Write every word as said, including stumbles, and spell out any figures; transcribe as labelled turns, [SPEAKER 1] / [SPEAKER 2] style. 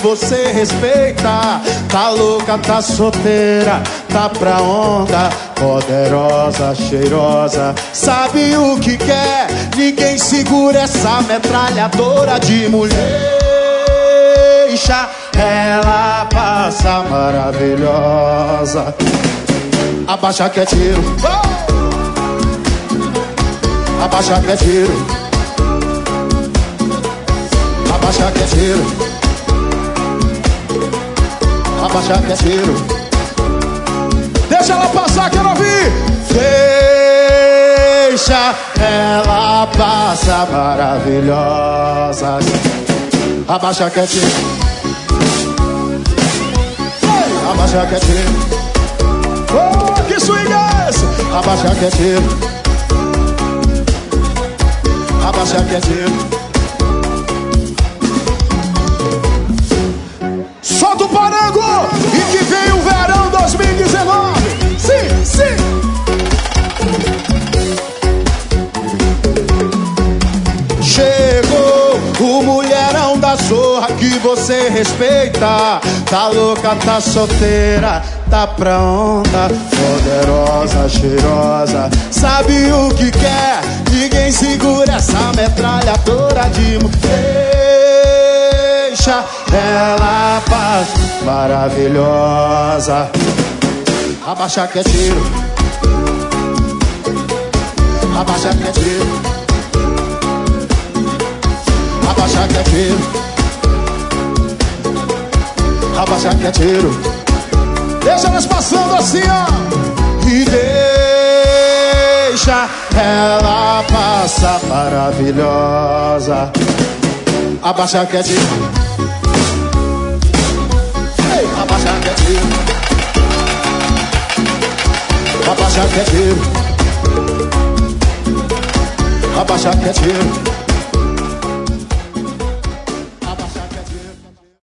[SPEAKER 1] você respeita. Tá louca, tá solteira, tá pra onda. Poderosa, cheirosa, sabe o que quer. Ninguém segura essa metralhadora de mulher. Deixa ela passa maravilhosa. Abaixa que é tiro. Abaixa que é tiro. Abaixa que é tiro. Abaixa que é tiro. Deixa ela passar, quero ouvir. Deixa ela passar maravilhosa. Abaixa que é tiro. Abaixa que é tiro. Oh, que swing é esse? Abaixa que é tiro. Abaixa que é tiro. Solta o parango e que vem o verão dois mil e dezenove. Sim, sim. Chegou o mulherão da zorra que você respeita. Tá louca, tá solteira, tá pra onda. Poderosa, cheirosa, sabe o que quer. Ninguém segura essa metralhadora de mulher. Deixa ela paz maravilhosa. Abaixa que é tiro. Abaixa que é tiro. Abaixa que é tiro. Abaixa que é tiro. Deixa elas passando assim, ó. E deixa ela passar maravilhosa. Abaixa que é tiro. Ei, abaixa que é tiro. Abaixa que é tiro. Abaixa que é tiro.